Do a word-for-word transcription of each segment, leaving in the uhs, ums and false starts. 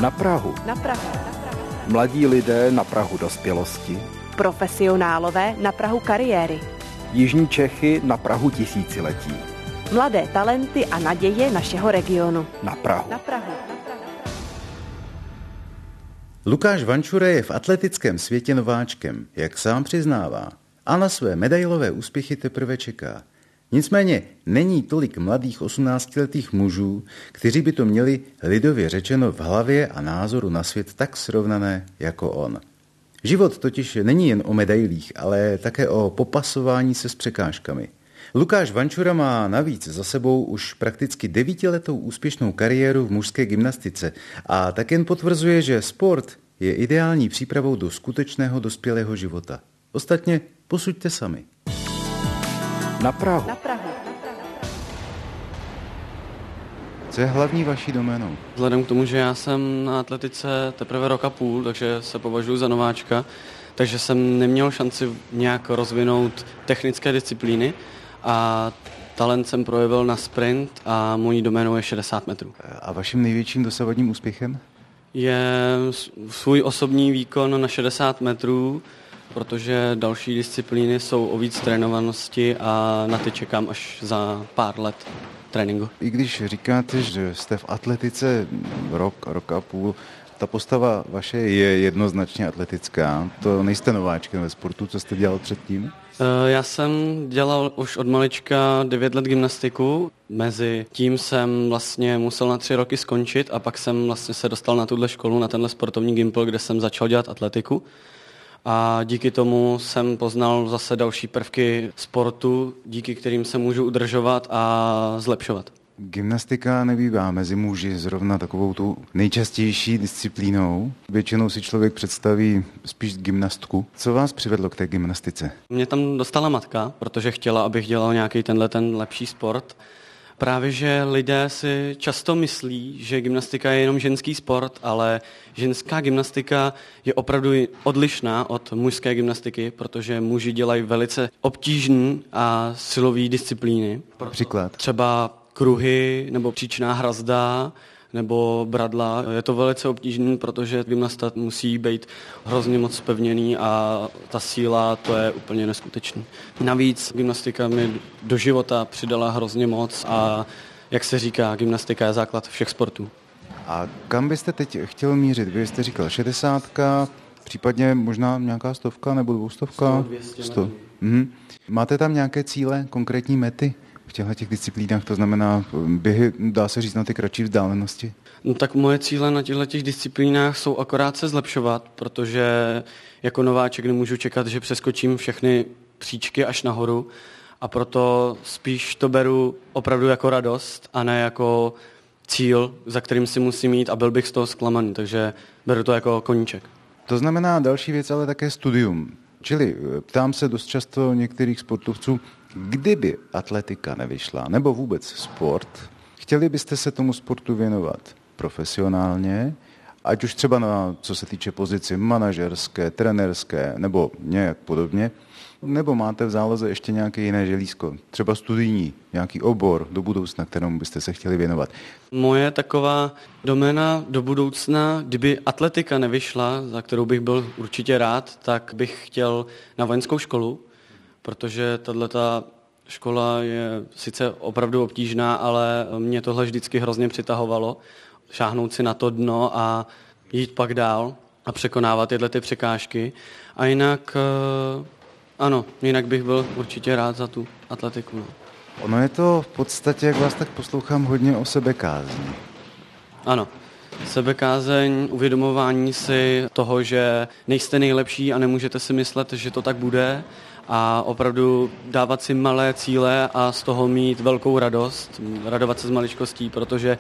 Na Prahu. Na Prahu. Mladí lidé na prahu dospělosti. Profesionálové na prahu kariéry. Jižní Čechy na prahu tisíciletí. Mladé talenty a naděje našeho regionu. Na Prahu. Na Prahu. Lukáš Vančura je v atletickém světě nováčkem, jak sám přiznává, a na své medailové úspěchy teprve čeká. Nicméně není tolik mladých osmnáctiletých mužů, kteří by to měli lidově řečeno v hlavě a názoru na svět tak srovnané jako on. Život totiž není jen o medailích, ale také o popasování se s překážkami. Lukáš Vančura má navíc za sebou už prakticky devítiletou úspěšnou kariéru v mužské gymnastice a tak jen potvrzuje, že sport je ideální přípravou do skutečného dospělého života. Ostatně posuďte sami. Na Prahu. Na Prahu. Co je hlavní vaší doménou? Vzhledem k tomu, že já jsem na atletice teprve rok a půl, takže se považuji za nováčka, takže jsem neměl šanci nějak rozvinout technické disciplíny a talent jsem projevil na sprint a mojí doménou je šedesát metrů. A vaším největším dosavadním úspěchem? Je svůj osobní výkon na šedesát metrů, protože další disciplíny jsou o víc trénovanosti a na ty čekám až za pár let tréninku. I když říkáte, že jste v atletice rok, rok a půl, ta postava vaše je jednoznačně atletická. To nejste nováčkem ve sportu, co jste dělal předtím? Já jsem dělal už od malička devět let gymnastiku. Mezi tím jsem vlastně musel na tři roky skončit a pak jsem vlastně se dostal na tuhle školu, na tenhle sportovní gympl, kde jsem začal dělat atletiku. A díky tomu jsem poznal zase další prvky sportu, díky kterým se můžu udržovat a zlepšovat. Gymnastika nebývá mezi muži zrovna takovou tu nejčastější disciplínou. Většinou si člověk představí spíš gymnastku. Co vás přivedlo k té gymnastice? Mě tam dostala matka, protože chtěla, abych dělal nějaký tenhle ten lepší sport. Právě, že lidé si často myslí, že gymnastika je jenom ženský sport, ale ženská gymnastika je opravdu odlišná od mužské gymnastiky, protože muži dělají velice obtížné a silové disciplíny. Příklad. Třeba kruhy nebo příčná hrazda nebo bradla. Je to velice obtížné, protože gymnasta musí být hrozně moc pevněný a ta síla, to je úplně neskutečný. Navíc gymnastika mi do života přidala hrozně moc a jak se říká, gymnastika je základ všech sportů. A kam byste teď chtěl mířit? Vy jste říkal šedesátka, případně možná nějaká stovka nebo dvoustovka? sto. Mhm. Máte tam nějaké cíle, konkrétní mety? V těchto těch disciplínách, to znamená běhy, dá se říct, na ty kratší vzdálenosti? No tak moje cíle na těchto těch disciplínách jsou akorát se zlepšovat, protože jako nováček nemůžu čekat, že přeskočím všechny příčky až nahoru a proto spíš to beru opravdu jako radost a ne jako cíl, za kterým si musím jít a byl bych z toho zklamaný, takže beru to jako koníček. To znamená další věc, ale také studium. Čili ptám se dost často některých sportovců, kdyby atletika nevyšla, nebo vůbec sport, chtěli byste se tomu sportu věnovat profesionálně, ať už třeba na, co se týče pozici manažerské, trenérské, nebo nějak podobně, nebo máte v záloze ještě nějaké jiné želízko, třeba studijní, nějaký obor do budoucna, kterému byste se chtěli věnovat? Moje taková doména do budoucna, kdyby atletika nevyšla, za kterou bych byl určitě rád, tak bych chtěl na vojenskou školu, protože tato škola je sice opravdu obtížná, ale mě tohle vždycky hrozně přitahovalo. Šáhnout si na to dno a jít pak dál a překonávat tyhle ty překážky. A jinak, ano, jinak bych byl určitě rád za tu atletiku. No. Ono je to v podstatě, jak vás tak poslouchám, hodně o sebekázni. Ano. Sebekázeň, uvědomování si toho, že nejste nejlepší a nemůžete si myslet, že to tak bude a opravdu dávat si malé cíle a z toho mít velkou radost, radovat se z maličkostí, protože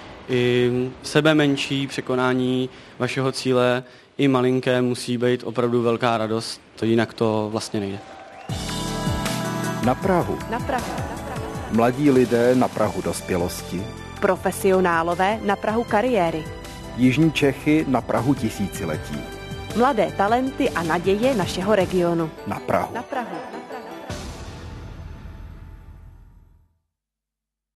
i sebe menší překonání vašeho cíle i malinké musí být opravdu velká radost, to jinak to vlastně nejde. Na Prahu. Na Prahu. Mladí lidé na prahu dospělosti. Profesionálové na prahu kariéry. Jižní Čechy na prahu tisíciletí. Mladé talenty a naděje našeho regionu. Na Prahu. Na Prahu.